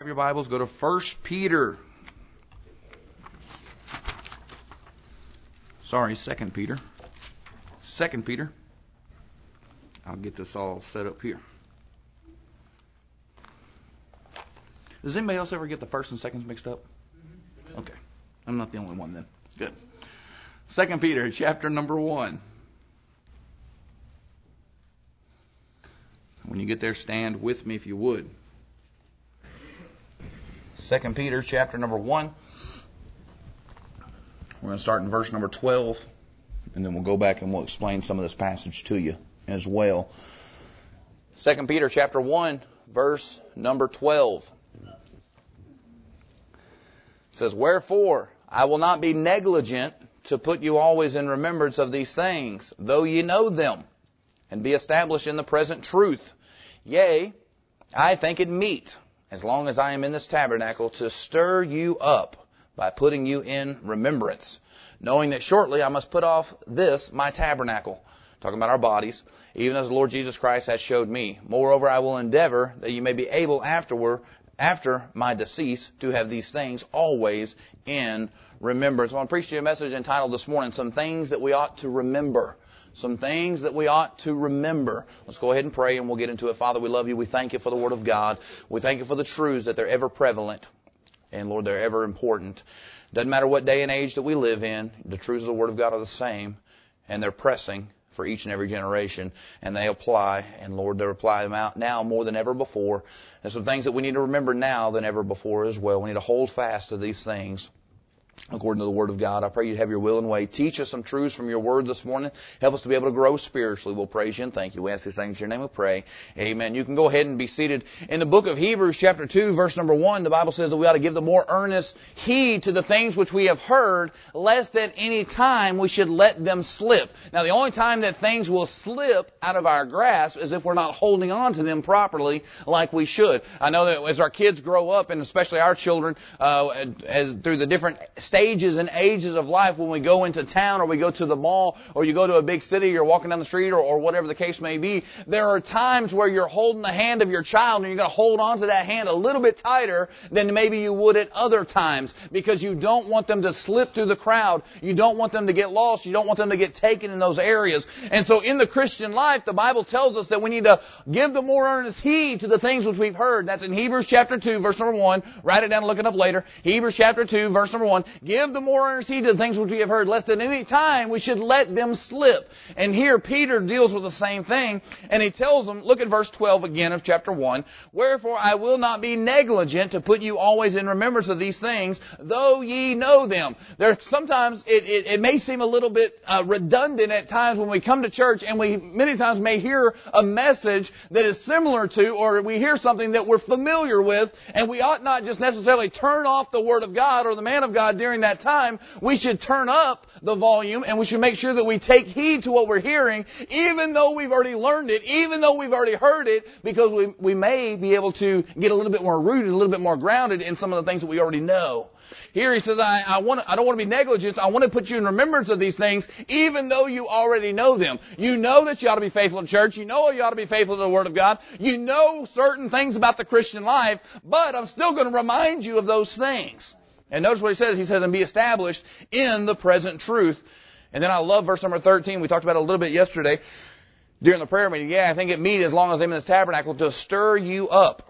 Your Bibles, go to 1 Peter. Sorry, 2 Peter. 2 Peter. I'll get this all set up here. Does anybody else ever get the first and seconds mixed up? Okay. I'm not the only one then. Good. 2 Peter, chapter number 1. When you get there, stand with me if you would. 2 Peter, chapter number 1. We're going to start in verse number 12, and then we'll go back and we'll explain some of this passage to you as well. 2 Peter, chapter 1, verse number 12. It says, "Wherefore I will not be negligent to put you always in remembrance of these things, though ye know them, and be established in the present truth. Yea, I think it meet, as long as I am in this tabernacle, to stir you up by putting you in remembrance, knowing that shortly I must put off this my tabernacle," talking about our bodies, "even as the Lord Jesus Christ has showed me. Moreover, I will endeavor that you may be able after my decease to have these things always in remembrance." I want to preach to you a message entitled this morning, "Some Things That We Ought to Remember." Some things that we ought to remember. Let's go ahead and pray and we'll get into it. Father, we love you. We thank you for the Word of God. We thank you for the truths that they're ever prevalent. And Lord, they're ever important. Doesn't matter what day and age that we live in, the truths of the Word of God are the same. And they're pressing for each and every generation. And they apply. And Lord, they apply them out now more than ever before. There's some things that we need to remember now than ever before as well. We need to hold fast to these things according to the Word of God. I pray you'd have your will and way. Teach us some truths from your Word this morning. Help us to be able to grow spiritually. We'll praise you and thank you. We ask these things in your name we pray. Amen. You can go ahead and be seated. In the book of Hebrews chapter 2 verse number 1, the Bible says that we ought to give the more earnest heed to the things which we have heard, lest at any time we should let them slip. Now the only time that things will slip out of our grasp is if we're not holding on to them properly like we should. I know that as our kids grow up, and especially our children, as through the different stages and ages of life, when we go into town or we go to the mall or you go to a big city, you're walking down the street or whatever the case may be, there are times where you're holding the hand of your child and you're going to hold on to that hand a little bit tighter than maybe you would at other times because you don't want them to slip through the crowd. You don't want them to get lost. You don't want them to get taken in those areas. And so in the Christian life, the Bible tells us that we need to give the more earnest heed to the things which we've heard. That's in Hebrews chapter 2, verse number 1. Write it down and look it up later. Hebrews chapter 2, verse number 1. Give the more earnest heed to the things which we have heard, lest at any time we should let them slip. And here Peter deals with the same thing, and he tells them, look at verse 12 again of chapter 1, "Wherefore I will not be negligent to put you always in remembrance of these things, though ye know them." Sometimes it may seem a little bit redundant at times when we come to church, and we many times may hear a message that is similar to, or we hear something that we're familiar with, and we ought not just necessarily turn off the Word of God or the man of God during that time. We should turn up the volume and we should make sure that we take heed to what we're hearing, even though we've already learned it, even though we've already heard it, because we may be able to get a little bit more rooted, a little bit more grounded in some of the things that we already know. Here he says, I don't want to be negligent. I want to put you in remembrance of these things, even though you already know them. You know that you ought to be faithful to church. You know you ought to be faithful to the Word of God. You know certain things about the Christian life, but I'm still going to remind you of those things. And notice what he says. He says, "And be established in the present truth." And then I love verse number 13. We talked about it a little bit yesterday during the prayer meeting. "Yeah, I think it meet, as long as I'm in this tabernacle, to stir you up."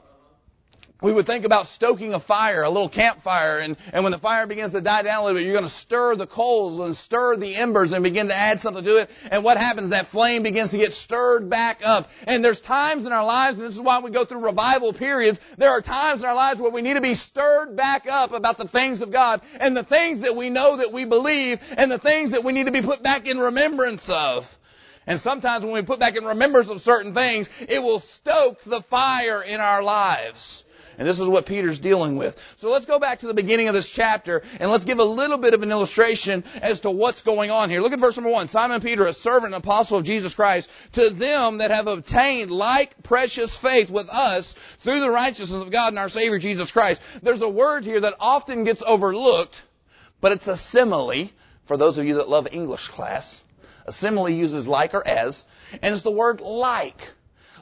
We would think about stoking a fire, a little campfire, and when the fire begins to die down a little bit, you're going to stir the coals and stir the embers and begin to add something to it. And what happens? That flame begins to get stirred back up. And there's times in our lives, and this is why we go through revival periods, there are times in our lives where we need to be stirred back up about the things of God and the things that we know that we believe and the things that we need to be put back in remembrance of. And sometimes when we put back in remembrance of certain things, it will stoke the fire in our lives. And this is what Peter's dealing with. So let's go back to the beginning of this chapter and let's give a little bit of an illustration as to what's going on here. Look at verse number 1. "Simon Peter, a servant and apostle of Jesus Christ, to them that have obtained like precious faith with us through the righteousness of God and our Savior Jesus Christ." There's a word here that often gets overlooked, but it's a simile for those of you that love English class. A simile uses like or as, and it's the word like.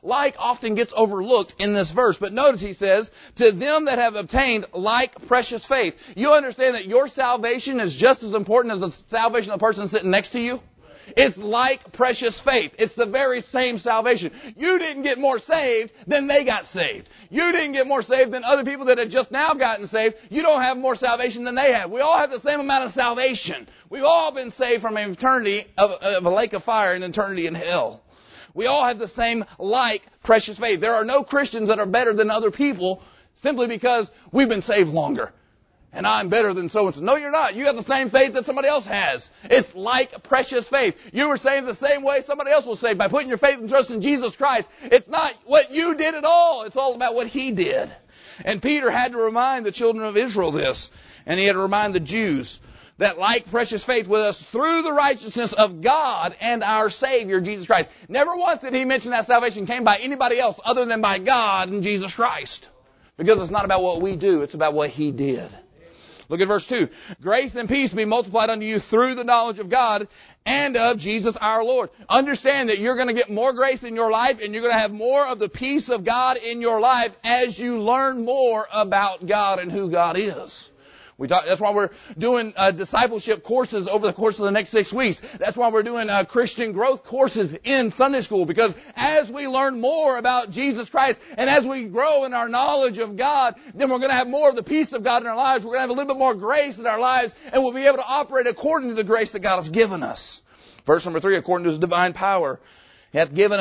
like often gets overlooked in this verse. But notice he says, to them that have obtained like precious faith. You understand that your salvation is just as important as the salvation of the person sitting next to you? It's like precious faith. It's the very same salvation. You didn't get more saved than they got saved. You didn't get more saved than other people that had just now gotten saved. You don't have more salvation than they have. We all have the same amount of salvation. We've all been saved from an eternity of a lake of fire and eternity in hell. We all have the same like precious faith. There are no Christians that are better than other people simply because we've been saved longer. And I'm better than so-and-so. No, you're not. You have the same faith that somebody else has. It's like precious faith. You were saved the same way somebody else was saved, by putting your faith and trust in Jesus Christ. It's not what you did at all. It's all about what He did. And Peter had to remind the children of Israel this. And he had to remind the Jews that like precious faith with us through the righteousness of God and our Savior, Jesus Christ. Never once did he mention that salvation came by anybody else other than by God and Jesus Christ. Because it's not about what we do. It's about what He did. Look at verse 2. Grace and peace be multiplied unto you through the knowledge of God and of Jesus our Lord. Understand that you're going to get more grace in your life and you're going to have more of the peace of God in your life as you learn more about God and who God is. That's why we're doing discipleship courses over the course of the next 6 weeks. That's why we're doing Christian growth courses in Sunday school. Because as we learn more about Jesus Christ and as we grow in our knowledge of God, then we're going to have more of the peace of God in our lives. We're going to have a little bit more grace in our lives, and we'll be able to operate according to the grace that God has given us. Verse number 3, according to His divine power, He hath given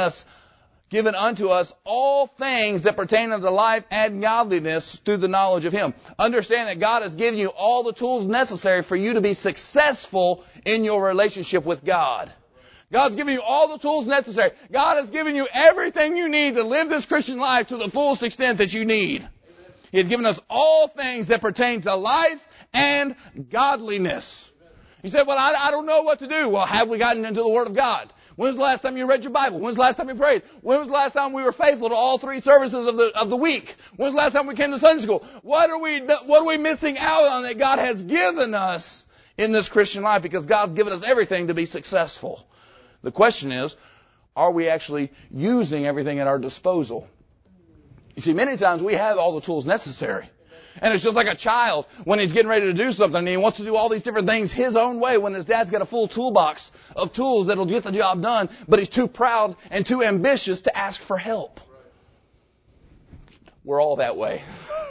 unto us all things that pertain unto life and godliness through the knowledge of Him. Understand that God has given you all the tools necessary for you to be successful in your relationship with God. God's given you all the tools necessary. God has given you everything you need to live this Christian life to the fullest extent that you need. He has given us all things that pertain to life and godliness. You said, well, I don't know what to do. Well, have we gotten into the Word of God? When was the last time you read your Bible? When was the last time you prayed? When was the last time we were faithful to all 3 services of the week? When was the last time we came to Sunday school? What are we missing out on that God has given us in this Christian life? Because God's given us everything to be successful. The question is, are we actually using everything at our disposal? You see, many times we have all the tools necessary. And it's just like a child when he's getting ready to do something and he wants to do all these different things his own way when his dad's got a full toolbox of tools that'll get the job done, but he's too proud and too ambitious to ask for help. We're all that way.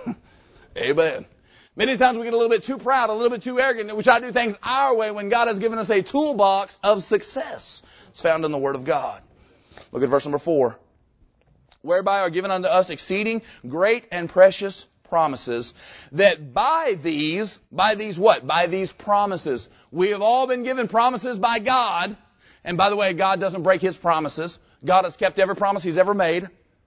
Amen. Many times we get a little bit too proud, a little bit too arrogant, and we try to do things our way when God has given us a toolbox of success. It's found in the Word of God. Look at verse number 4. Whereby are given unto us exceeding great and precious promises, that by these what? By these promises. We have all been given promises by God. And by the way, God doesn't break His promises. God has kept every promise He's ever made.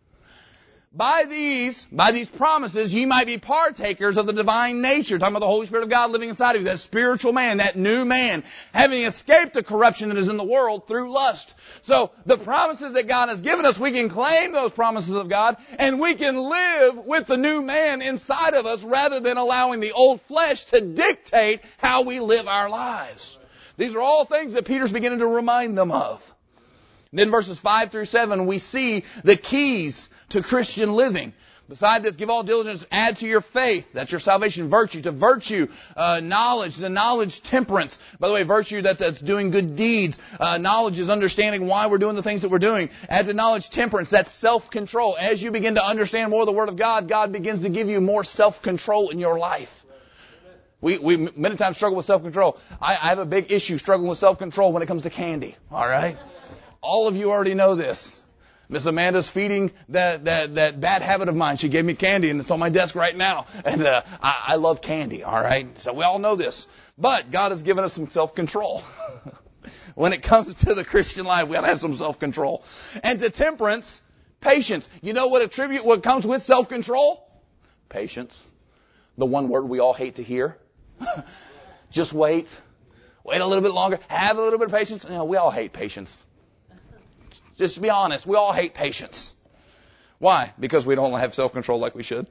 By these promises, ye might be partakers of the divine nature. Talking about the Holy Spirit of God living inside of you, that spiritual man, that new man, having escaped the corruption that is in the world through lust. So, the promises that God has given us, we can claim those promises of God, and we can live with the new man inside of us rather than allowing the old flesh to dictate how we live our lives. These are all things that Peter's beginning to remind them of. Then verses 5 through 7, we see the keys to Christian living. Beside this, give all diligence, add to your faith. That's your salvation. Virtue. To virtue, knowledge. The knowledge, temperance. By the way, virtue, that's doing good deeds. Knowledge is understanding why we're doing the things that we're doing. Add to knowledge, temperance. That's self-control. As you begin to understand more of the Word of God, God begins to give you more self-control in your life. We many times struggle with self-control. I have a big issue struggling with self-control when it comes to candy. All right? All of you already know this. Miss Amanda's feeding that bad habit of mine. She gave me candy, and it's on my desk right now. And I love candy, all right? So we all know this. But God has given us some self-control. When it comes to the Christian life, we got to have some self-control. And to temperance, patience. You know what comes with self-control? Patience. The one word we all hate to hear. Just wait. Wait a little bit longer. Have a little bit of patience. You know, we all hate patience. Just to be honest, we all hate patience. Why? Because we don't have self-control like we should.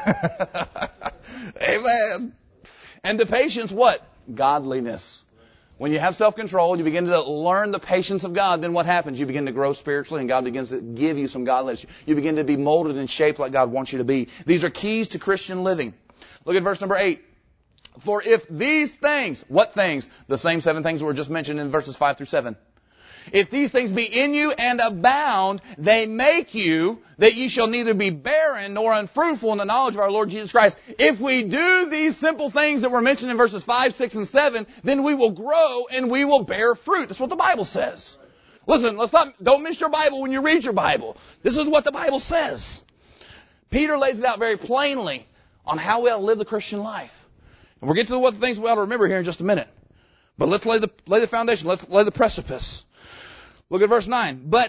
Amen. And to patience, what? Godliness. When you have self-control, you begin to learn the patience of God, then what happens? You begin to grow spiritually and God begins to give you some godliness. You begin to be molded and shaped like God wants you to be. These are keys to Christian living. Look at verse number 8. For if these things, what things? The same 7 things that were just mentioned in verses 5 through 7. If these things be in you and abound, they make you that ye shall neither be barren nor unfruitful in the knowledge of our Lord Jesus Christ. If we do these simple things that were mentioned in verses 5, 6, and 7, then we will grow and we will bear fruit. That's what the Bible says. Listen, don't miss your Bible when you read your Bible. This is what the Bible says. Peter lays it out very plainly on how we ought to live the Christian life. And we'll get to what the things we ought to remember here in just a minute. But let's lay the foundation. Let's lay the precipice. Look at verse 9. But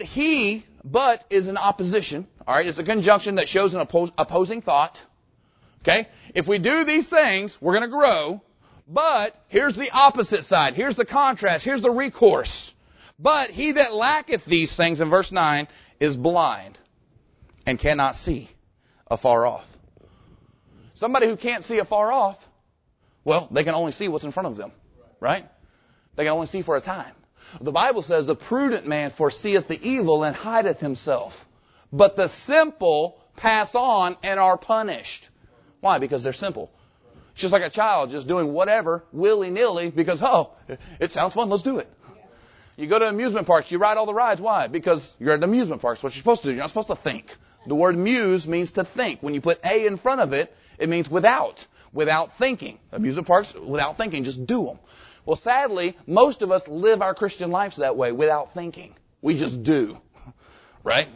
is an opposition. All right, it's a conjunction that shows an opposing thought. Okay? If we do these things, we're going to grow. But here's the opposite side. Here's the contrast. Here's the recourse. But he that lacketh these things, in verse 9, is blind and cannot see afar off. Somebody who can't see afar off, well, they can only see what's in front of them. Right? They can only see for a time. The Bible says, the prudent man foreseeth the evil and hideth himself. But the simple pass on and are punished. Why? Because they're simple. It's just like a child just doing whatever willy-nilly because, it sounds fun, let's do it. You go to amusement parks, you ride all the rides. Why? Because you're at an amusement park. It's what you're supposed to do. You're not supposed to think. The word muse means to think. When you put a in front of it, it means without thinking. Amusement parks, without thinking, just do them. Well, sadly, most of us live our Christian lives that way without thinking. We just do. Right?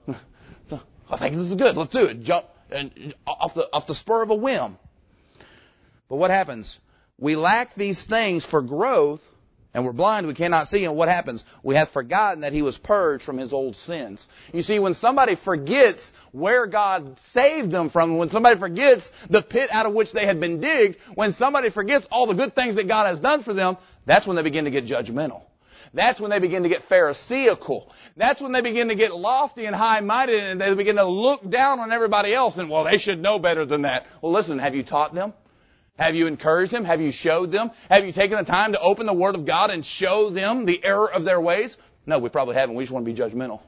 I think this is good. Let's do it. Jump and off the spur of a whim. But what happens? We lack these things for growth, and we're blind, we cannot see. And what happens? We have forgotten that he was purged from his old sins. You see, when somebody forgets where God saved them from, when somebody forgets the pit out of which they had been digged, when somebody forgets all the good things that God has done for them, that's when they begin to get judgmental. That's when they begin to get pharisaical. That's when they begin to get lofty and high-minded, and they begin to look down on everybody else, and, well, they should know better than that. Well, listen, have you taught them? Have you encouraged them? Have you showed them? Have you taken the time to open the Word of God and show them the error of their ways? No, we probably haven't. We just want to be judgmental.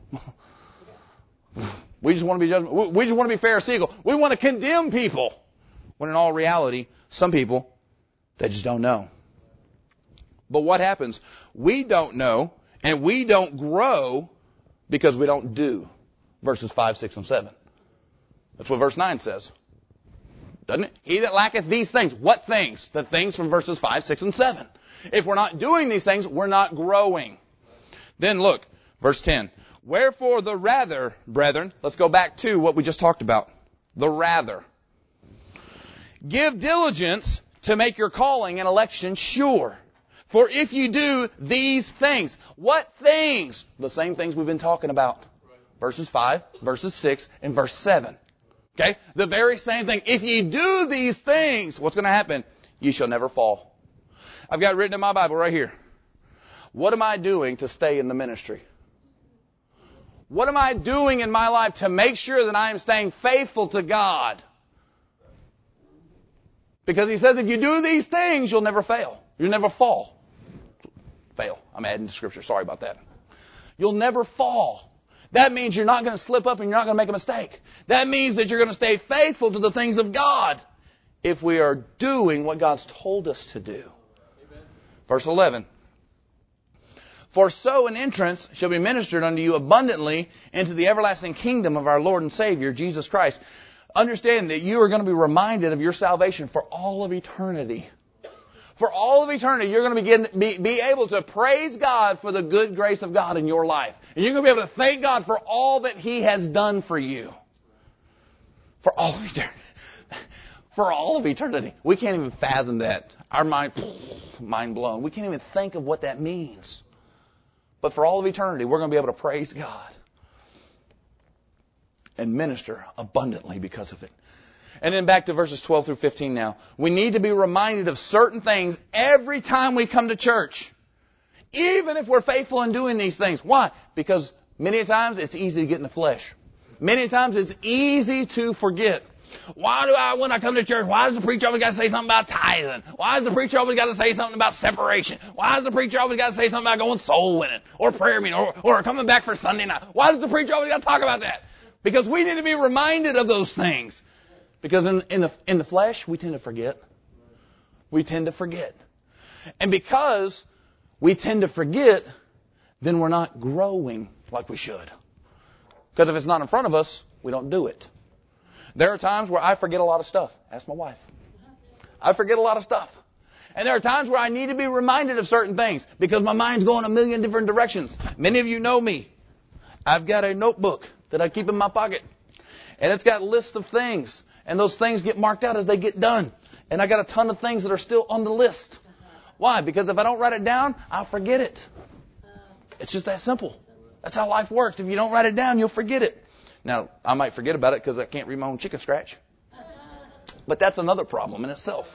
We just want to be judgmental. We just want to be pharisaical. We want to condemn people. When in all reality, some people, they just don't know. But what happens? We don't know and we don't grow because we don't do. Verses 5, 6, and 7. That's what verse 9 says. Doesn't it? He that lacketh these things. What things? The things from verses 5, 6, and 7. If we're not doing these things, we're not growing. Then look, verse 10. Wherefore the rather, brethren, let's go back to what we just talked about. The rather. Give diligence to make your calling and election sure. For if you do these things. What things? The same things we've been talking about. Verses 5, verses 6, and verse 7. Okay? The very same thing. If ye do these things, what's going to happen? Ye shall never fall. I've got written in my Bible right here. What am I doing to stay in the ministry? What am I doing in my life to make sure that I am staying faithful to God? Because he says if you do these things, you'll never fail. You'll never fall. Fail. I'm adding to Scripture. Sorry about that. You'll never fall. That means you're not going to slip up and you're not going to make a mistake. That means that you're going to stay faithful to the things of God if we are doing what God's told us to do. Amen. Verse 11. For so an entrance shall be ministered unto you abundantly into the everlasting kingdom of our Lord and Savior, Jesus Christ. Understand that you are going to be reminded of your salvation for all of eternity. For all of eternity, you're going to be able to praise God for the good grace of God in your life. And you're going to be able to thank God for all that He has done for you. For all of eternity. For all of eternity. We can't even fathom that. Our mind blown. We can't even think of what that means. But for all of eternity, we're going to be able to praise God and minister abundantly because of it. And then back to verses 12 through 15 now. We need to be reminded of certain things every time we come to church. Even if we're faithful in doing these things. Why? Because many times it's easy to get in the flesh. Many times it's easy to forget. Why do I, when I come to church, why does the preacher always got to say something about tithing? Why does the preacher always got to say something about separation? Why does the preacher always got to say something about going soul winning or prayer meeting or coming back for Sunday night? Why does the preacher always got to talk about that? Because we need to be reminded of those things. Because in the flesh, we tend to forget. We tend to forget. And because we tend to forget, then we're not growing like we should. Because if it's not in front of us, we don't do it. There are times where I forget a lot of stuff. Ask my wife. I forget a lot of stuff. And there are times where I need to be reminded of certain things because my mind's going a million different directions. Many of you know me. I've got a notebook that I keep in my pocket. And it's got lists of things. And those things get marked out as they get done. And I got a ton of things that are still on the list. Why? Because if I don't write it down, I'll forget it. It's just that simple. That's how life works. If you don't write it down, you'll forget it. Now, I might forget about it because I can't read my own chicken scratch. But that's another problem in itself.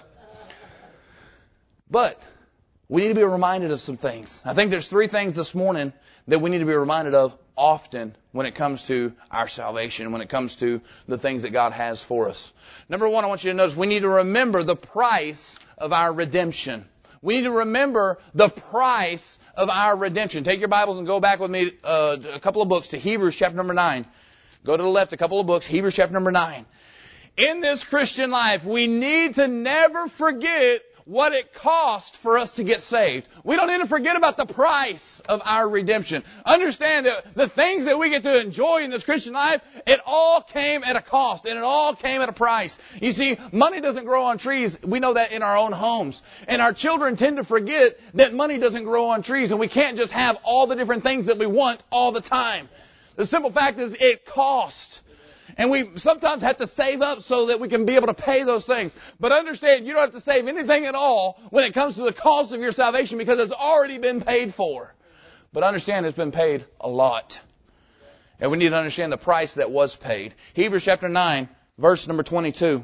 But we need to be reminded of some things. I think there's 3 things this morning that we need to be reminded of often when it comes to our salvation, when it comes to the things that God has for us. Number 1, I want you to notice we need to remember the price of our redemption. We need to remember the price of our redemption. Take your Bibles and go back with me a couple of books to Hebrews chapter number 9. Go to the left a couple of books, Hebrews chapter number 9. In this Christian life, we need to never forget what it cost for us to get saved. We don't need to forget about the price of our redemption. Understand that the things that we get to enjoy in this Christian life, it all came at a cost and it all came at a price. You see, money doesn't grow on trees. We know that in our own homes. And our children tend to forget that money doesn't grow on trees and we can't just have all the different things that we want all the time. The simple fact is it costs. And we sometimes have to save up so that we can be able to pay those things. But understand, you don't have to save anything at all when it comes to the cost of your salvation because it's already been paid for. But understand it's been paid a lot. And we need to understand the price that was paid. Hebrews chapter 9, verse number 22.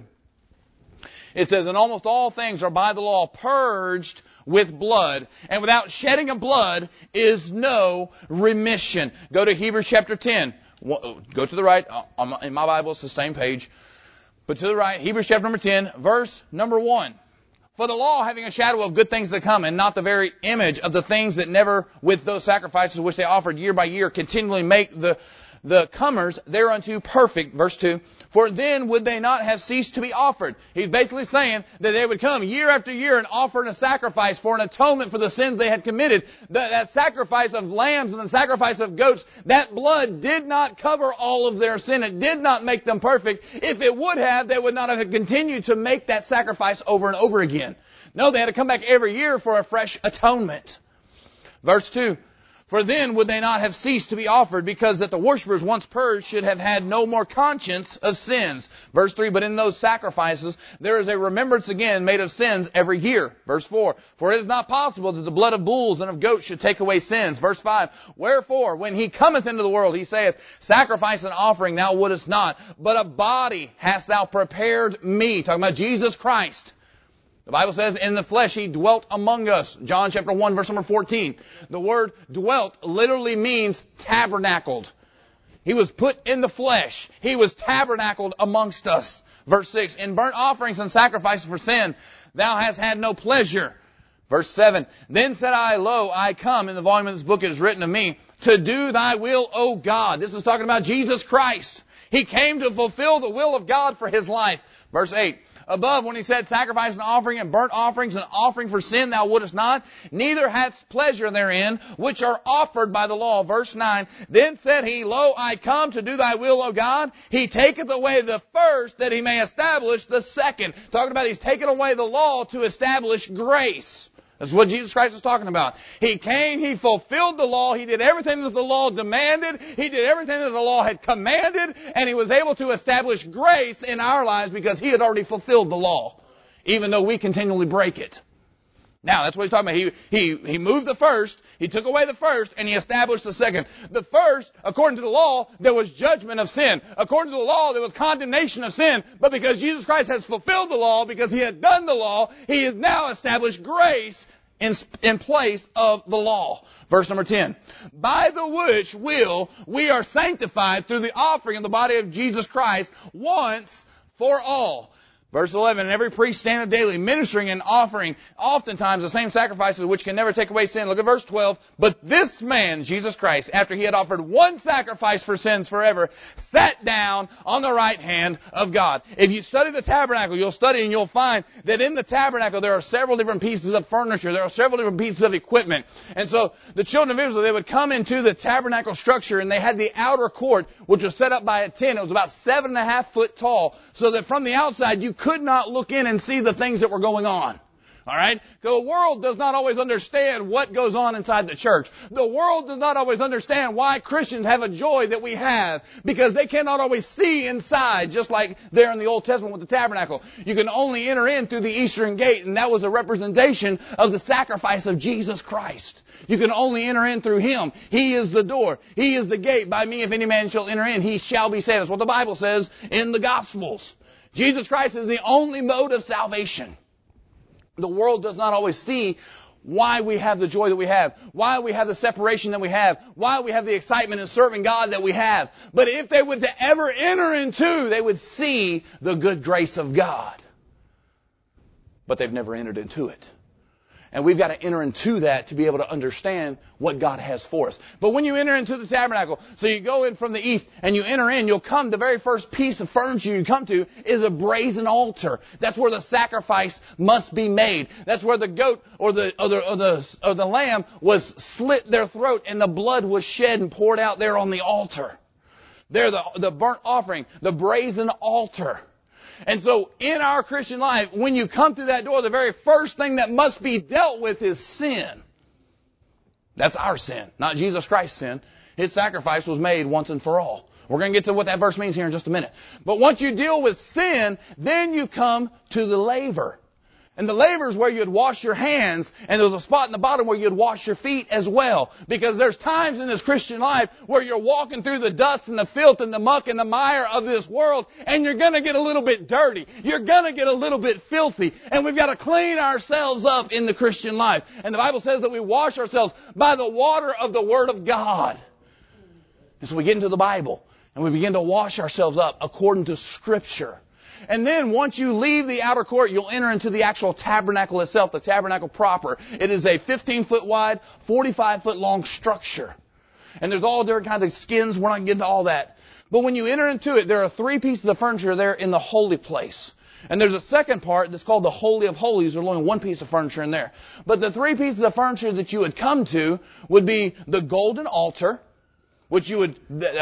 It says, "And almost all things are by the law purged with blood, and without shedding of blood is no remission." Go to Hebrews chapter 10. Go to the right. In my Bible, it's the same page. But to the right, Hebrews chapter number 10, verse number 1. "For the law, having a shadow of good things to come, and not the very image of the things that never with those sacrifices which they offered year by year continually make the comers thereunto perfect." Verse 2. "For then would they not have ceased to be offered." He's basically saying that they would come year after year and offer a sacrifice for an atonement for the sins they had committed. That sacrifice of lambs and the sacrifice of goats, that blood did not cover all of their sin. It did not make them perfect. If it would have, they would not have continued to make that sacrifice over and over again. No, they had to come back every year for a fresh atonement. Verse 2. "For then would they not have ceased to be offered, because that the worshippers once purged should have had no more conscience of sins." Verse 3, "But in those sacrifices there is a remembrance again made of sins every year." Verse 4, "For it is not possible that the blood of bulls and of goats should take away sins." Verse 5, "Wherefore, when he cometh into the world, he saith, Sacrifice and offering thou wouldest not, but a body hast thou prepared me." Talking about Jesus Christ. The Bible says, "In the flesh he dwelt among us." John chapter 1, verse number 14. The word dwelt literally means tabernacled. He was put in the flesh. He was tabernacled amongst us. Verse 6, "In burnt offerings and sacrifices for sin, thou hast had no pleasure." Verse 7, "Then said I, Lo, I come," in the volume of this book it is written of me, "to do thy will, O God." This is talking about Jesus Christ. He came to fulfill the will of God for his life. Verse 8, "Above, when he said, Sacrifice and offering and burnt offerings and offering for sin thou wouldest not, neither hadst pleasure therein, which are offered by the law." Verse 9, "Then said he, Lo, I come to do thy will, O God. He taketh away the first, that he may establish the second." Talking about he's taken away the law to establish grace. That's what Jesus Christ is talking about. He came, he fulfilled the law, he did everything that the law demanded, he did everything that the law had commanded, and he was able to establish grace in our lives because he had already fulfilled the law, even though we continually break it. Now, that's what he's talking about. He moved the first, he took away the first, and he established the second. The first, according to the law, there was judgment of sin. According to the law, there was condemnation of sin. But because Jesus Christ has fulfilled the law, because he had done the law, he has now established grace in place of the law. Verse number 10, "By the which will we are sanctified through the offering of the body of Jesus Christ once for all. Verse 11, and every priest standeth daily, ministering and offering oftentimes the same sacrifices which can never take away sin. Look at verse 12. But this man, Jesus Christ, after he had offered one sacrifice for sins forever, sat down on the right hand of God. If you study the tabernacle, you'll study and you'll find that in the tabernacle there are several different pieces of furniture. There are several different pieces of equipment. And so the children of Israel, they would come into the tabernacle structure and they had the outer court, which was set up by a tent. It was about 7.5 foot tall, so that from the outside you could not look in and see the things that were going on. All right? The world does not always understand what goes on inside the church. The world does not always understand why Christians have a joy that we have, because they cannot always see inside, just like there in the Old Testament with the tabernacle. You can only enter in through the eastern gate, and that was a representation of the sacrifice of Jesus Christ. You can only enter in through Him. He is the door. He is the gate. By me, if any man shall enter in, he shall be saved. That's what the Bible says in the Gospels. Jesus Christ is the only mode of salvation. The world does not always see why we have the joy that we have, why we have the separation that we have, why we have the excitement in serving God that we have. But if they would ever enter into, they would see the good grace of God. But they've never entered into it. And we've got to enter into that to be able to understand what God has for us. But when you enter into the tabernacle, so you go in from the east and you enter in, you'll come, the very first piece of furniture you come to is a brazen altar. That's where the sacrifice must be made. That's where the goat or the lamb was slit their throat and the blood was shed and poured out there on the altar. There, the burnt offering, the brazen altar. And so in our Christian life, when you come through that door, the very first thing that must be dealt with is sin. That's our sin, not Jesus Christ's sin. His sacrifice was made once and for all. We're going to get to what that verse means here in just a minute. But once you deal with sin, then you come to the laver. And the laver is where you'd wash your hands, and there's a spot in the bottom where you'd wash your feet as well. Because there's times in this Christian life where you're walking through the dust and the filth and the muck and the mire of this world, and you're going to get a little bit dirty. You're going to get a little bit filthy. And we've got to clean ourselves up in the Christian life. And the Bible says that we wash ourselves by the water of the Word of God. And so we get into the Bible, and we begin to wash ourselves up according to Scripture. And then once you leave the outer court, you'll enter into the actual tabernacle itself, the tabernacle proper. It is a 15-foot wide, 45-foot long structure. And there's all different kinds of skins. We're not getting into all that. But when you enter into it, there are 3 pieces of furniture there in the holy place. And there's a second part that's called the Holy of Holies. There's only 1 piece of furniture in there. But the 3 pieces of furniture that you would come to would be the golden altar, which would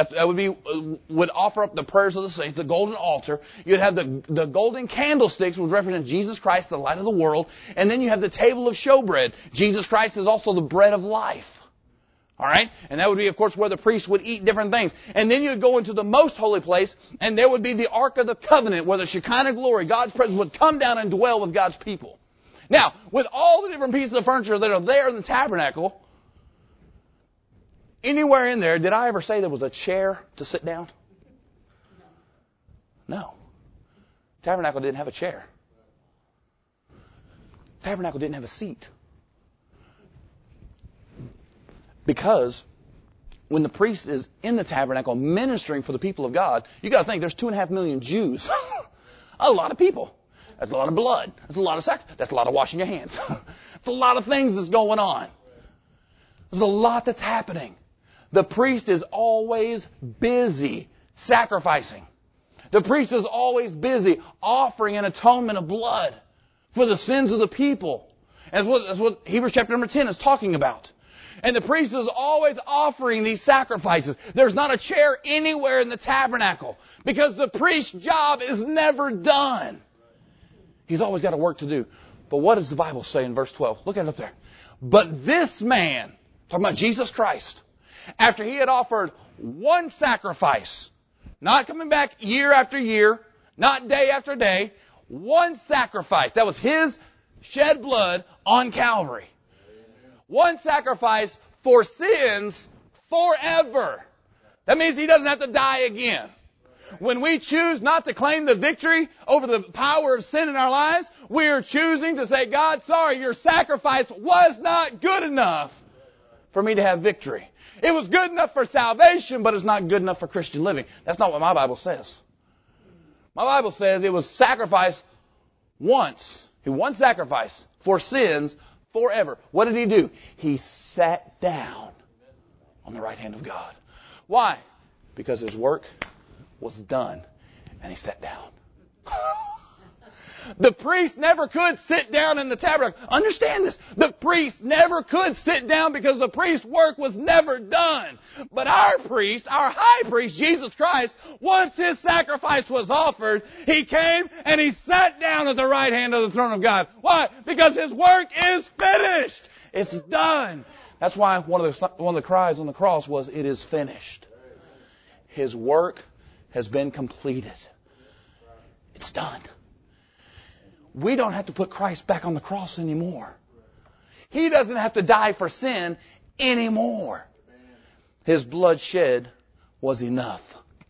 offer up the prayers of the saints, the golden altar. You'd have the golden candlesticks, which represent Jesus Christ, the light of the world. And then you have the table of showbread. Jesus Christ is also the bread of life. All right? And that would be, of course, where the priest would eat different things. And then you'd go into the most holy place, and there would be the Ark of the Covenant, where the Shekinah glory, God's presence, would come down and dwell with God's people. Now, with all the different pieces of furniture that are there in the tabernacle, anywhere in there, did I ever say there was a chair to sit down? No. Tabernacle didn't have a chair. Tabernacle didn't have a seat. Because when the priest is in the tabernacle ministering for the people of God, you got to think there's 2.5 million Jews. A lot of people. That's a lot of blood. That's a lot of sacrifice. That's a lot of washing your hands. That's a lot of things that's going on. There's a lot that's happening. The priest is always busy sacrificing. The priest is always busy offering an atonement of blood for the sins of the people. And that's what Hebrews chapter number 10 is talking about. And the priest is always offering these sacrifices. There's not a chair anywhere in the tabernacle because the priest's job is never done. He's always got a work to do. But what does the Bible say in verse 12? Look at it up there. But this man, talking about Jesus Christ, after he had offered one sacrifice, not coming back year after year, not day after day, one sacrifice. That was his shed blood on Calvary. One sacrifice for sins forever. That means he doesn't have to die again. When we choose not to claim the victory over the power of sin in our lives, we are choosing to say, God, sorry, your sacrifice was not good enough for me to have victory. It was good enough for salvation, but it's not good enough for Christian living. That's not what my Bible says. My Bible says it was sacrificed once. One sacrifice for sins forever. What did he do? He sat down on the right hand of God. Why? Because his work was done and he sat down. The priest never could sit down in the tabernacle. Understand this. The priest never could sit down because the priest's work was never done. But our priest, our high priest, Jesus Christ, once his sacrifice was offered, he came and he sat down at the right hand of the throne of God. Why? Because his work is finished. It's done. That's why one of the cries on the cross was, "It is finished." His work has been completed. It's done. We don't have to put Christ back on the cross anymore. He doesn't have to die for sin anymore. His blood shed was enough.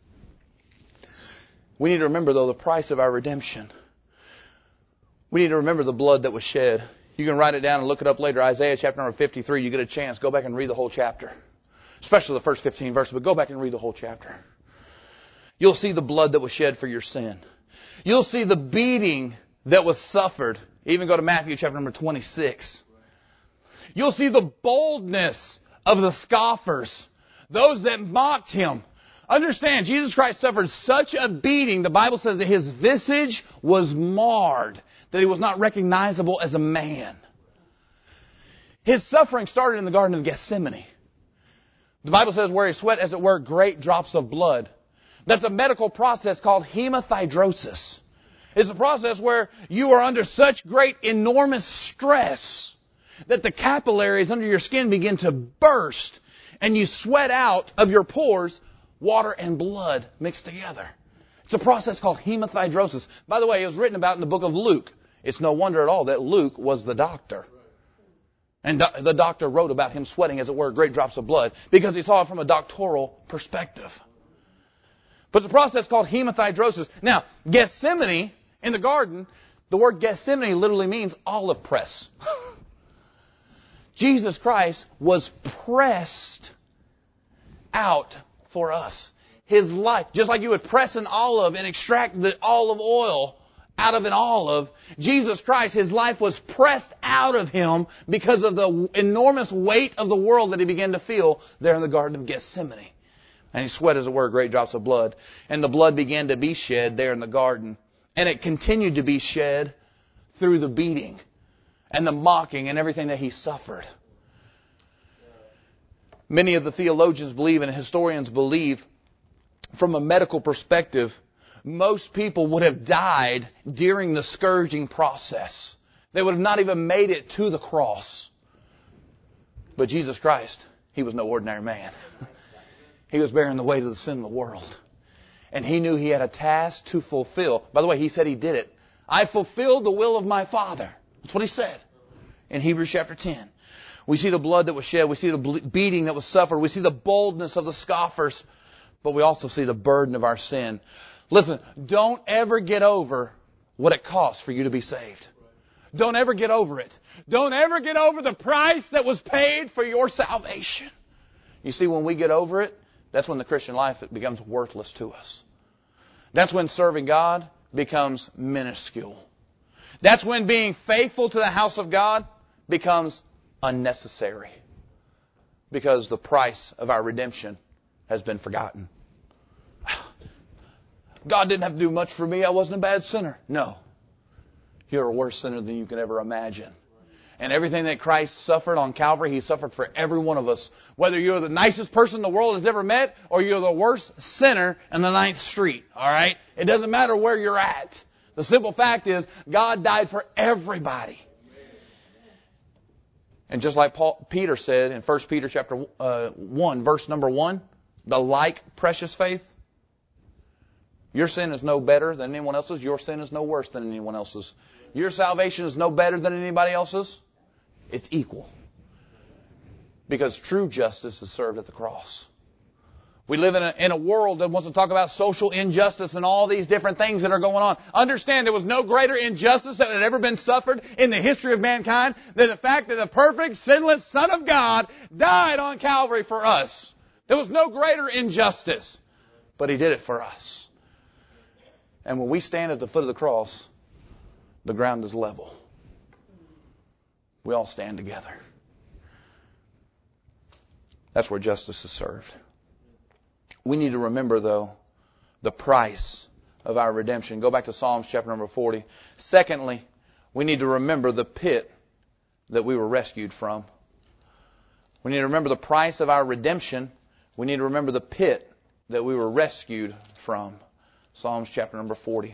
We need to remember, though, the price of our redemption. We need to remember the blood that was shed. You can write it down and look it up later. Isaiah chapter number 53, you get a chance. Go back and read the whole chapter. Especially the first 15 verses, but go back and read the whole chapter. You'll see the blood that was shed for your sin. You'll see the beating that was suffered. Even go to Matthew chapter number 26. You'll see the boldness of the scoffers, those that mocked him. Understand, Jesus Christ suffered such a beating, the Bible says that his visage was marred, that he was not recognizable as a man. His suffering started in the Garden of Gethsemane. The Bible says where he sweat, as it were, great drops of blood. That's a medical process called hematidrosis. It's a process where you are under such great, enormous stress that the capillaries under your skin begin to burst and you sweat out of your pores water and blood mixed together. It's a process called hematidrosis. By the way, it was written about in the book of Luke. It's no wonder at all that Luke was the doctor. And the doctor wrote about him sweating, as it were, great drops of blood because he saw it from a doctoral perspective. But it's a process called hematidrosis. Now, Gethsemane, in the garden, the word Gethsemane literally means olive press. Jesus Christ was pressed out for us. His life, just like you would press an olive and extract the olive oil out of an olive, Jesus Christ, his life was pressed out of him because of the enormous weight of the world that he began to feel there in the Garden of Gethsemane. And he sweat, as it were, great drops of blood. And the blood began to be shed there in the garden. And it continued to be shed through the beating and the mocking and everything that he suffered. Many of the theologians believe and historians believe, from a medical perspective, most people would have died during the scourging process. They would have not even made it to the cross. But Jesus Christ, he was no ordinary man. He was bearing the weight of the sin of the world. And he knew he had a task to fulfill. By the way, he said he did it. I fulfilled the will of my Father. That's what he said in Hebrews chapter 10. We see the blood that was shed. We see the beating that was suffered. We see the boldness of the scoffers. But we also see the burden of our sin. Listen, don't ever get over what it costs for you to be saved. Don't ever get over it. Don't ever get over the price that was paid for your salvation. You see, when we get over it, that's when the Christian life becomes worthless to us. That's when serving God becomes minuscule. That's when being faithful to the house of God becomes unnecessary. Because the price of our redemption has been forgotten. God didn't have to do much for me. I wasn't a bad sinner. No. You're a worse sinner than you could ever imagine. And everything that Christ suffered on Calvary, he suffered for every one of us. Whether you're the nicest person the world has ever met or you're the worst sinner in the 9th Street. All right? It doesn't matter where you're at. The simple fact is God died for everybody. And just like Peter said in 1 Peter chapter 1, verse number 1, the like precious faith. Your sin is no better than anyone else's. Your sin is no worse than anyone else's. Your salvation is no better than anybody else's. It's equal. Because true justice is served at the cross. We live in a world that wants to talk about social injustice and all these different things that are going on. Understand there was no greater injustice that had ever been suffered in the history of mankind than the fact that the perfect, sinless Son of God died on Calvary for us. There was no greater injustice. But he did it for us. And when we stand at the foot of the cross, the ground is level. We all stand together. That's where justice is served. We need to remember, though, the price of our redemption. Go back to Psalms chapter number 40. Secondly, we need to remember the pit that we were rescued from. We need to remember the price of our redemption. We need to remember the pit that we were rescued from. Psalms chapter number 40.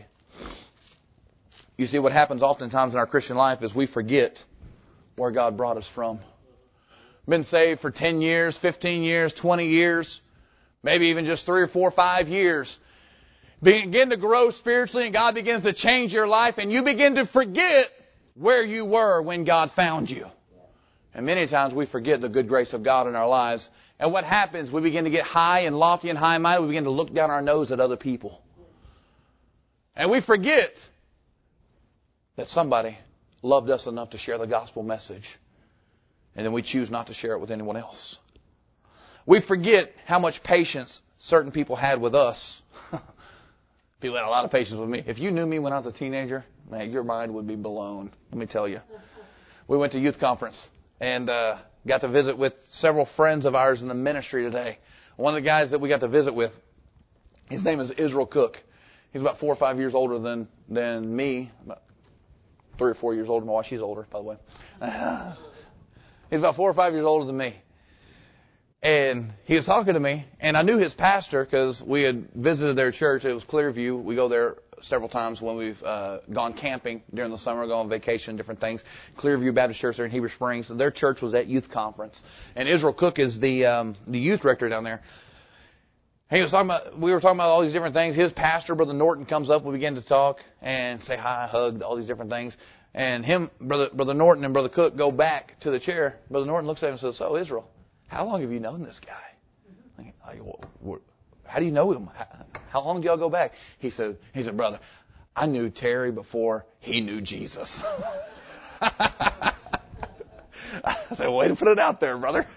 You see, what happens oftentimes in our Christian life is we forget where God brought us from. Been saved for 10 years, 15 years, 20 years, maybe even just 3 or 4 or 5 years. Begin to grow spiritually and God begins to change your life and you begin to forget where you were when God found you. And many times we forget the good grace of God in our lives. And what happens? We begin to get high and lofty and high-minded. We begin to look down our nose at other people. And we forget that somebody loved us enough to share the gospel message. And then we choose not to share it with anyone else. We forget how much patience certain people had with us. People had a lot of patience with me. If you knew me when I was a teenager, man, your mind would be blown. Let me tell you. We went to youth conference and got to visit with several friends of ours in the ministry today. One of the guys that we got to visit with, his name is Israel Cook. He's about 4 or 5 years older than me. About 3 or 4 years older than my wife. She's older, by the way. He's about 4 or 5 years older than me. And he was talking to me, and I knew his pastor because we had visited their church. It was Clearview. We go there several times when we've gone camping during the summer, go on vacation, different things. Clearview Baptist Church there in Heber Springs. Their church was at youth conference. And Israel Cook is the youth director down there. We were talking about all these different things. His pastor, Brother Norton, comes up. We begin to talk and say hi, hug, all these different things. And Brother Norton and Brother Cook go back to the chair. Brother Norton looks at him and says, "So, Israel, how long have you known this guy? How do you know him? How long do y'all go back?" He said, "Brother, I knew Terry before he knew Jesus." I said, "Way to put it out there, brother."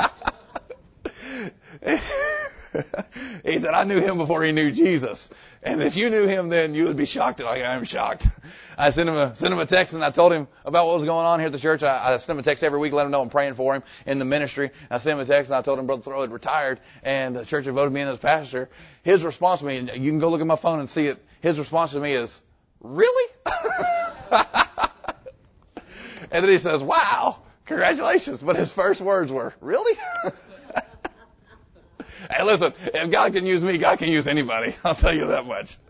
He said, "I knew him before he knew Jesus. And if you knew him then, you would be shocked like I am shocked." I sent him a text and I told him about what was going on here at the church. I sent him a text every week, let him know I'm praying for him in the ministry. I sent him a text and I told him Brother Thoreau had retired and the church had voted me in as pastor. His response to me, and you can go look at my phone and see it, his response to me is, "Really?" And then he says, "Wow, congratulations." But his first words were, "Really?" Hey, listen, if God can use me, God can use anybody. I'll tell you that much.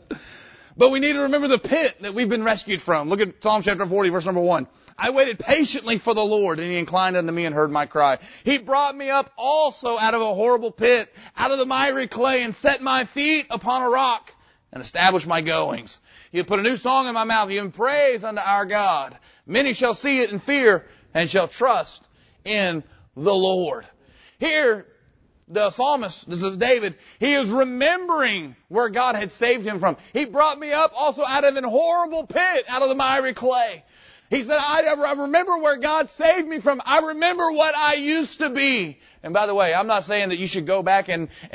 But we need to remember the pit that we've been rescued from. Look at Psalm chapter 40, verse number 1. "I waited patiently for the Lord, and He inclined unto me and heard my cry. He brought me up also out of a horrible pit, out of the miry clay, and set my feet upon a rock, and established my goings. He put a new song in my mouth, even praise unto our God. Many shall see it and fear, and shall trust in the Lord." Here, the psalmist, this is David, he is remembering where God had saved him from. "He brought me up also out of an horrible pit, out of the miry clay." He said, I remember where God saved me from. I remember what I used to be. And by the way, I'm not saying that you should go back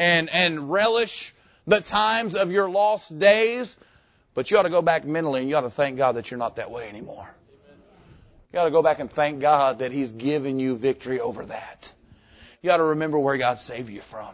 and relish the times of your lost days, but you ought to go back mentally and you ought to thank God that you're not that way anymore. You ought to go back and thank God that He's given you victory over that. You ought to remember where God saved you from.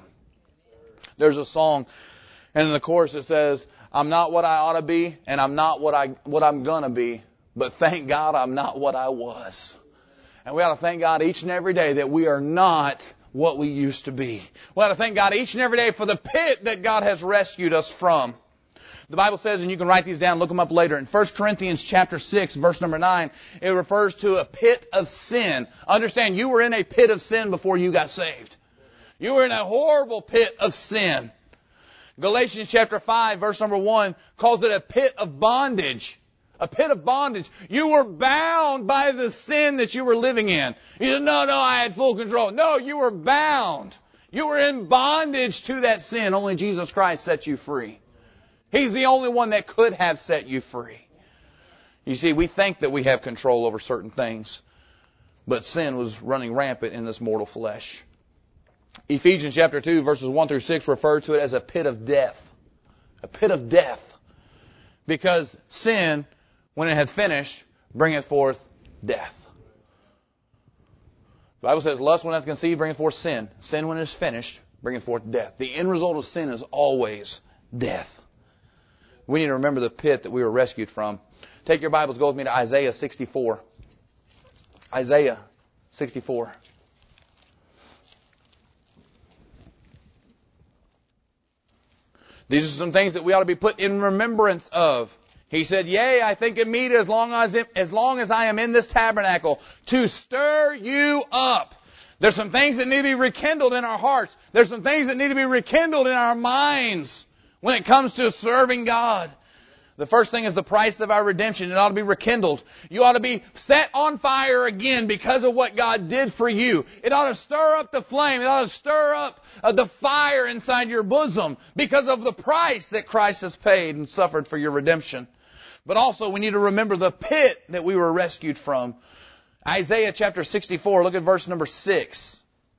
There's a song, and in the chorus it says, "I'm not what I ought to be, and I'm not what I'm gonna be, but thank God I'm not what I was." And we ought to thank God each and every day that we are not what we used to be. We ought to thank God each and every day for the pit that God has rescued us from. The Bible says, and you can write these down, look them up later, in 1 Corinthians chapter 6, verse number 9, it refers to a pit of sin. Understand, you were in a pit of sin before you got saved. You were in a horrible pit of sin. Galatians chapter 5, verse number 1, calls it a pit of bondage. A pit of bondage. You were bound by the sin that you were living in. You said, no, I had full control. No, you were bound. You were in bondage to that sin. Only Jesus Christ set you free. He's the only one that could have set you free. You see, we think that we have control over certain things, but sin was running rampant in this mortal flesh. Ephesians chapter 2, verses 1 through 6 refer to it as a pit of death. A pit of death. Because sin, when it has finished, bringeth forth death. The Bible says, lust when it hath conceived bringeth forth sin. Sin when it is finished bringeth forth death. The end result of sin is always death. We need to remember the pit that we were rescued from. Take your Bibles, go with me to Isaiah 64. Isaiah 64. These are some things that we ought to be put in remembrance of. He said, yea, I think it meet as long as I am in this tabernacle to stir you up. There's some things that need to be rekindled in our hearts. There's some things that need to be rekindled in our minds when it comes to serving God. The first thing is the price of our redemption. It ought to be rekindled. You ought to be set on fire again because of what God did for you. It ought to stir up the flame. It ought to stir up the fire inside your bosom because of the price that Christ has paid and suffered for your redemption. But also we need to remember the pit that we were rescued from. Isaiah chapter 64, look at verse number 6.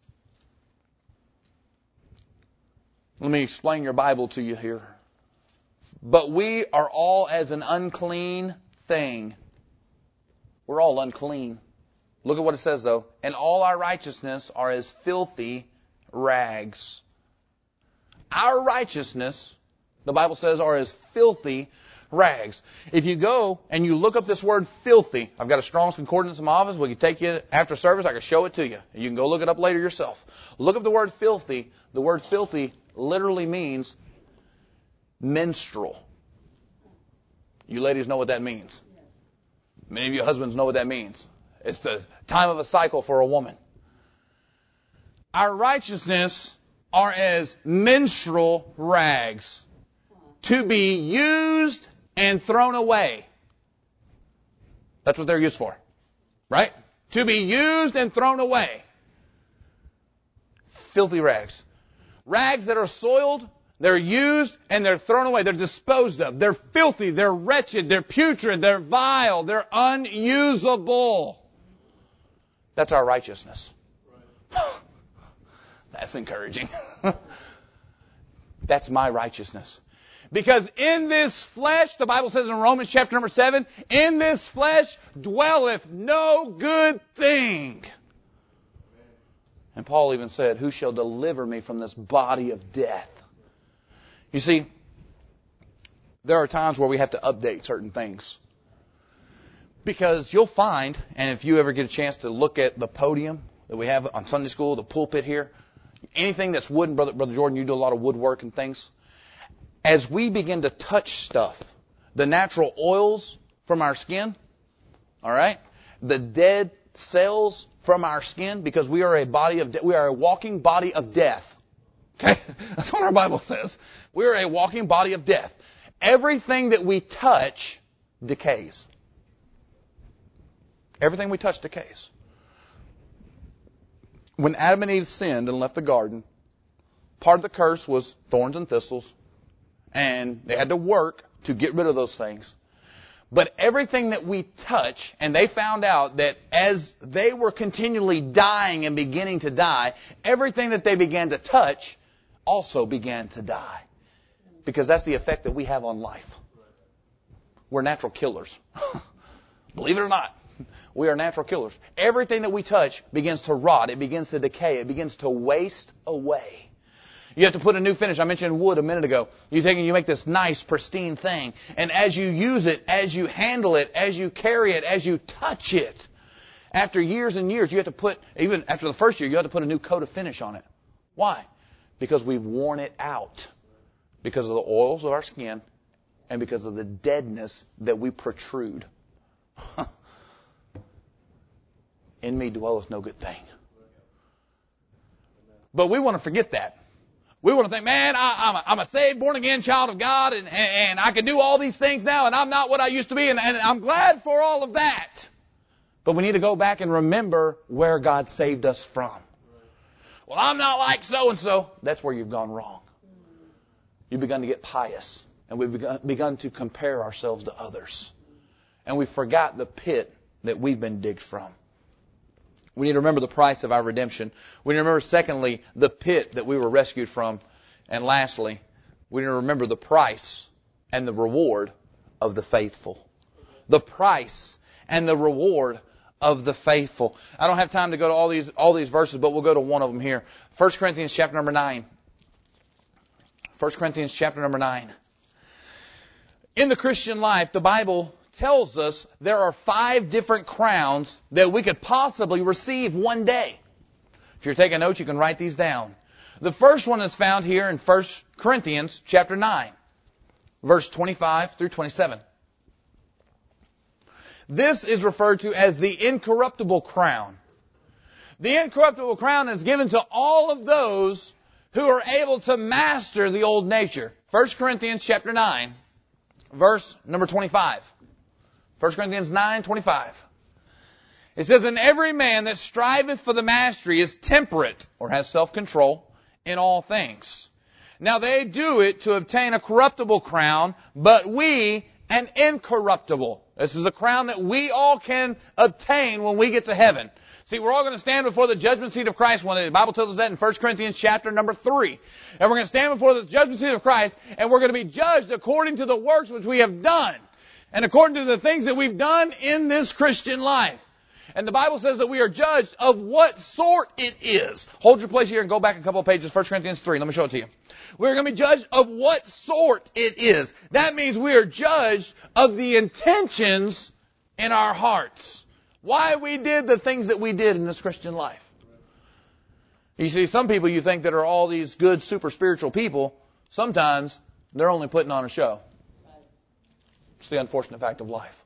Let me explain your Bible to you here. But we are all as an unclean thing. We're all unclean. Look at what it says though. And all our righteousness are as filthy rags. Our righteousness, the Bible says, are as filthy rags. If you go and you look up this word filthy, I've got a Strong's Concordance in my office. We can take you after service. I can show it to you. You can go look it up later yourself. Look up the word filthy. The word filthy literally means menstrual. You ladies know what that means. Many of you husbands know what that means. It's the time of a cycle for a woman. Our righteousness are as menstrual rags to be used and thrown away. That's what they're used for. Right? To be used and thrown away. Filthy rags. Rags that are soiled, they're used and they're thrown away. They're disposed of. They're filthy. They're wretched. They're putrid. They're vile. They're unusable. That's our righteousness. That's encouraging. That's my righteousness. Because in this flesh, the Bible says in Romans chapter number 7, in this flesh dwelleth no good thing. And Paul even said, who shall deliver me from this body of death? You see, there are times where we have to update certain things. Because you'll find, and if you ever get a chance to look at the podium that we have on Sunday school, the pulpit here, anything that's wooden, Brother Jordan, you do a lot of woodwork and things. As we begin to touch stuff, the natural oils from our skin, all right, the dead cells from our skin, because we are a walking body of death. Okay? That's what our Bible says. We are a walking body of death. Everything that we touch decays. Everything we touch decays. When Adam and Eve sinned and left the garden, part of the curse was thorns and thistles, and they had to work to get rid of those things. But everything that we touch, and they found out that as they were continually dying and beginning to die, everything that they began to touch also began to die. Because that's the effect that we have on life. We're natural killers. Believe it or not, we are natural killers. Everything that we touch begins to rot. It begins to decay. It begins to waste away. You have to put a new finish. I mentioned wood a minute ago. You make this nice, pristine thing. And as you use it, as you handle it, as you carry it, as you touch it, after years and years, you have to put, even after the first year, you have to put a new coat of finish on it. Why? Because we've worn it out. Because of the oils of our skin and because of the deadness that we protrude. In me dwelleth no good thing. But we want to forget that. We want to think, man, I'm a saved, born-again child of God, and I can do all these things now, and I'm not what I used to be, and I'm glad for all of that. But we need to go back and remember where God saved us from. Well, I'm not like so-and-so. That's where you've gone wrong. You've begun to get pious, and we've begun to compare ourselves to others. And we forgot the pit that we've been digged from. We need to remember the price of our redemption. We need to remember, secondly, the pit that we were rescued from. And lastly, we need to remember the price and the reward of the faithful. The price and the reward of the faithful. I don't have time to go to all these verses, but we'll go to one of them here. 1 Corinthians chapter number 9. 1 Corinthians chapter number 9. In the Christian life, the Bible tells us there are 5 different crowns that we could possibly receive one day. If you're taking notes, you can write these down. The first one is found here in 1 Corinthians chapter 9, verse 25 through 27. This is referred to as the incorruptible crown. The incorruptible crown is given to all of those who are able to master the old nature. 1 Corinthians chapter 9, verse number 25. 1 Corinthians 9:25. It says, "And every man that striveth for the mastery is temperate," or has self-control, "in all things. Now they do it to obtain a corruptible crown, but we an incorruptible." This is a crown that we all can obtain when we get to heaven. See, we're all going to stand before the judgment seat of Christ one day. The Bible tells us that in 1 Corinthians chapter number 3. And we're going to stand before the judgment seat of Christ, and we're going to be judged according to the works which we have done, and according to the things that we've done in this Christian life. And the Bible says that we are judged of what sort it is. Hold your place here and go back a couple of pages, 1 Corinthians 3. Let me show it to you. We're going to be judged of what sort it is. That means we are judged of the intentions in our hearts. Why we did the things that we did in this Christian life. You see, some people you think that are all these good, super spiritual people, sometimes they're only putting on a show. It's the unfortunate fact of life.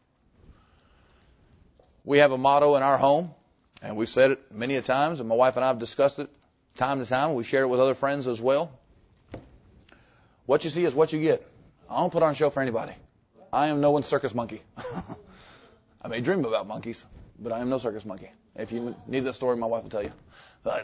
We have a motto in our home, and we've said it many a times, and my wife and I have discussed it time to time. We share it with other friends as well. What you see is what you get. I don't put on a show for anybody. I am no one's circus monkey. I may dream about monkeys, but I am no circus monkey. If you need that story, my wife will tell you. But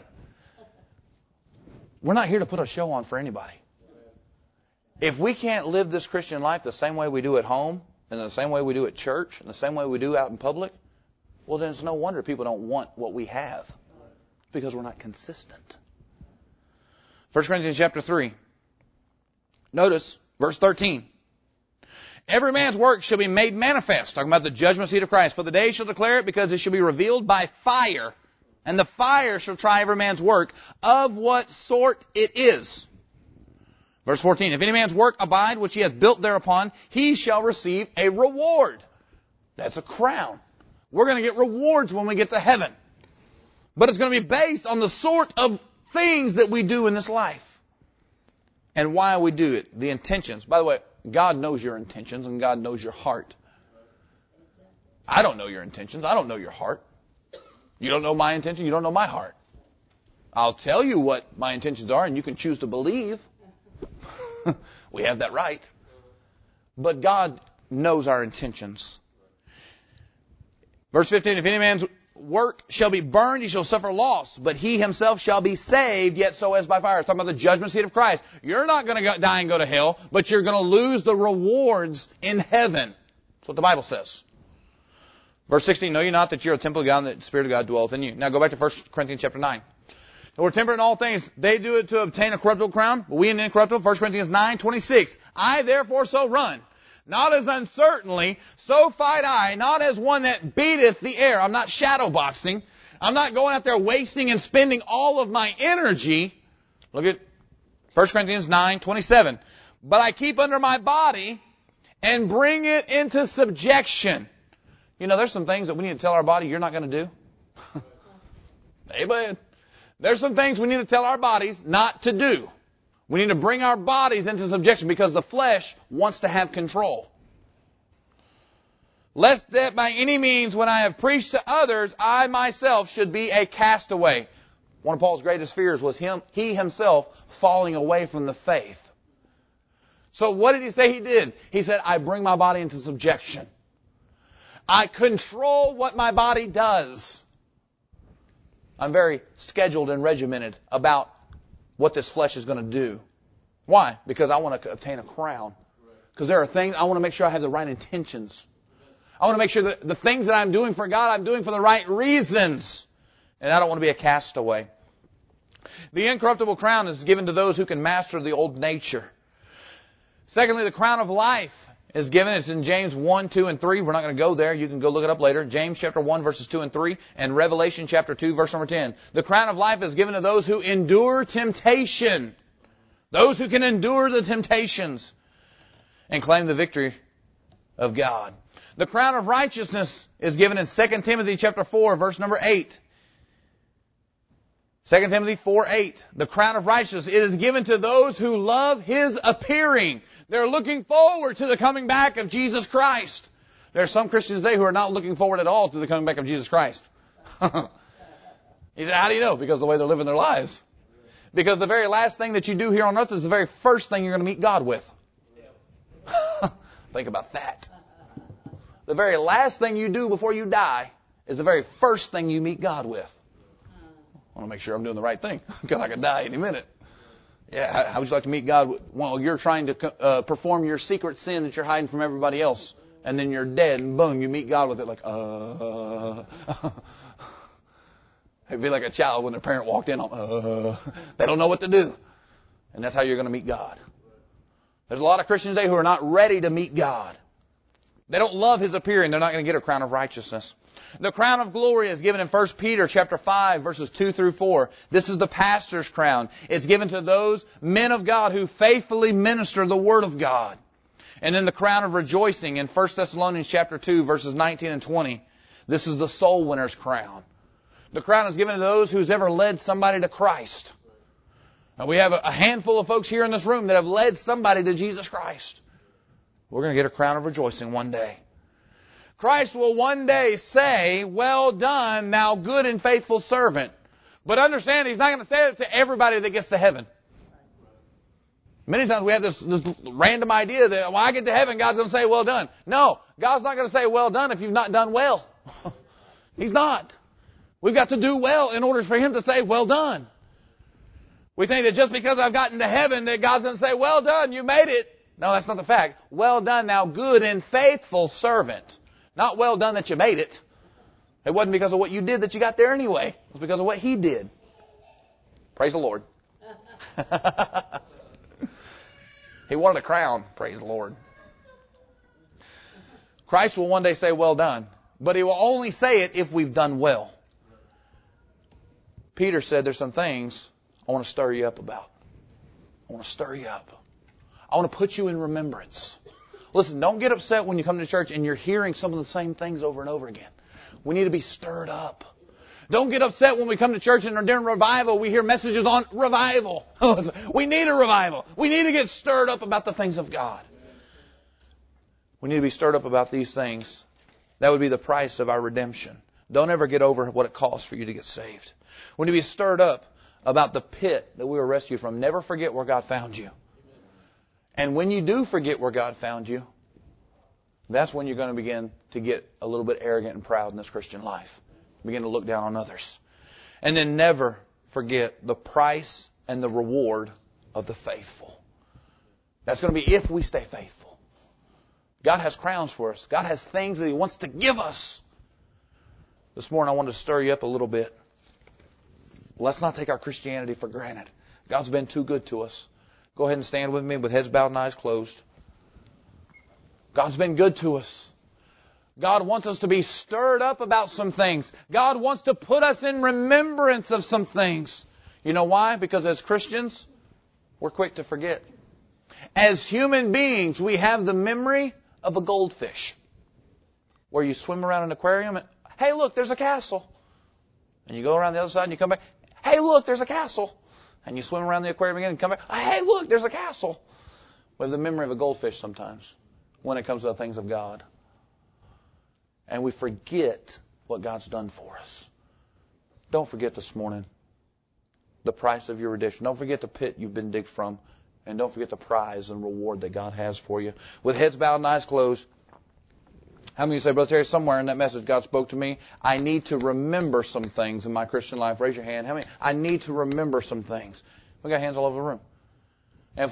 we're not here to put a show on for anybody. If we can't live this Christian life the same way we do at home, and the same way we do at church, and the same way we do out in public, well, then it's no wonder people don't want what we have, because we're not consistent. 1 Corinthians chapter 3. Notice verse 13. "Every man's work shall be made manifest," talking about the judgment seat of Christ, "for the day shall declare it, because it shall be revealed by fire. And the fire shall try every man's work, of what sort it is." Verse 14. "If any man's work abide, which he hath built thereupon, he shall receive a reward." That's a crown. We're going to get rewards when we get to heaven. But it's going to be based on the sort of things that we do in this life. And why we do it. The intentions. By the way, God knows your intentions and God knows your heart. I don't know your intentions. I don't know your heart. You don't know my intention. You don't know my heart. I'll tell you what my intentions are, and you can choose to believe. We have that right. But God knows our intentions. Verse 15, "If any man's work shall be burned, he shall suffer loss, but he himself shall be saved, yet so as by fire." It's talking about the judgment seat of Christ. You're not going to die and go to hell, but you're going to lose the rewards in heaven. That's what the Bible says. Verse 16, "Know ye not that you're a temple of God, and that the Spirit of God dwelleth in you." Now go back to 1 Corinthians chapter 9. "We're temperate in all things. They do it to obtain a corruptible crown, but we an incorruptible." 1 Corinthians 9:26. "I therefore so run, not as uncertainly, so fight I, not as one that beateth the air." I'm not shadow boxing. I'm not going out there wasting and spending all of my energy. Look at 1 Corinthians 9:27. "But I keep under my body and bring it into subjection." You know, there's some things that we need to tell our body you're not going to do. Amen. There's some things we need to tell our bodies not to do. We need to bring our bodies into subjection because the flesh wants to have control. "Lest that by any means, when I have preached to others, I myself should be a castaway." One of Paul's greatest fears was he himself falling away from the faith. So what did he say he did? He said, "I bring my body into subjection. I control what my body does." I'm very scheduled and regimented about what this flesh is going to do. Why? Because I want to obtain a crown. Because there are things, I want to make sure I have the right intentions. I want to make sure that the things that I'm doing for God, I'm doing for the right reasons. And I don't want to be a castaway. The incorruptible crown is given to those who can master the old nature. Secondly, the crown of life is given. It's in James 1, 2, and 3. We're not going to go there. You can go look it up later. James chapter 1, verses 2 and 3, and Revelation chapter 2, verse number 10. The crown of life is given to those who endure temptation. Those who can endure the temptations and claim the victory of God. The crown of righteousness is given in 2 Timothy chapter 4, verse number 8. 2 Timothy 4:8. The crown of righteousness, it is given to those who love His appearing. They're looking forward to the coming back of Jesus Christ. There are some Christians today who are not looking forward at all to the coming back of Jesus Christ. He said, how do you know? Because of the way they're living their lives. Because the very last thing that you do here on earth is the very first thing you're going to meet God with. Think about that. The very last thing you do before you die is the very first thing you meet God with. I want to make sure I'm doing the right thing because I could die any minute. Yeah, how would you like to meet God? Well, you're trying to perform your secret sin that you're hiding from everybody else. And then you're dead and boom, you meet God with it like, It'd be like a child when their parent walked in. They don't know what to do. And that's how you're going to meet God. There's a lot of Christians today who are not ready to meet God. They don't love His appearing. They're not going to get a crown of righteousness. The crown of glory is given in 1 Peter chapter 5, verses 2 through 4. This is the pastor's crown. It's given to those men of God who faithfully minister the Word of God. And then the crown of rejoicing in 1 Thessalonians chapter 2, verses 19 and 20. This is the soul winner's crown. The crown is given to those who's ever led somebody to Christ. Now, we have a handful of folks here in this room that have led somebody to Jesus Christ. We're going to get a crown of rejoicing one day. Christ will one day say, well done, thou good and faithful servant. But understand, He's not going to say it to everybody that gets to heaven. Many times we have this random idea that, when I get to heaven, God's going to say, well done. No, God's not going to say, well done if you've not done well. He's not. We've got to do well in order for Him to say, well done. We think that just because I've gotten to heaven that God's going to say, well done, you made it. No, that's not the fact. Well done, thou good and faithful servant. Not well done that you made it. It wasn't because of what you did that you got there anyway. It was because of what He did. Praise the Lord. He wanted a crown. Praise the Lord. Christ will one day say, well done. But He will only say it if we've done well. Peter said there's some things I want to stir you up about. I want to stir you up. I want to put you in remembrance. Listen, don't get upset when you come to church and you're hearing some of the same things over and over again. We need to be stirred up. Don't get upset when we come to church and during revival we hear messages on revival. We need a revival. We need to get stirred up about the things of God. We need to be stirred up about these things. That would be the price of our redemption. Don't ever get over what it costs for you to get saved. We need to be stirred up about the pit that we were rescued from. Never forget where God found you. And when you do forget where God found you, that's when you're going to begin to get a little bit arrogant and proud in this Christian life. Begin to look down on others. And then never forget the price and the reward of the faithful. That's going to be if we stay faithful. God has crowns for us. God has things that He wants to give us. This morning I wanted to stir you up a little bit. Let's not take our Christianity for granted. God's been too good to us. Go ahead and stand with me with heads bowed and eyes closed. God's been good to us. God wants us to be stirred up about some things. God wants to put us in remembrance of some things. You know why? Because as Christians, we're quick to forget. As human beings, we have the memory of a goldfish. Where you swim around an aquarium and, hey, look, there's a castle. And you go around the other side and you come back, hey, look, there's a castle. And you swim around the aquarium again and come back, hey, look, there's a castle. We have the memory of a goldfish sometimes when it comes to the things of God. And we forget what God's done for us. Don't forget this morning the price of your redemption. Don't forget the pit you've been digged from. And don't forget the prize and reward that God has for you. With heads bowed and eyes closed, how many of you say, Brother Terry, somewhere in that message God spoke to me, I need to remember some things in my Christian life? Raise your hand. How many? I need to remember some things. We got hands all over the room.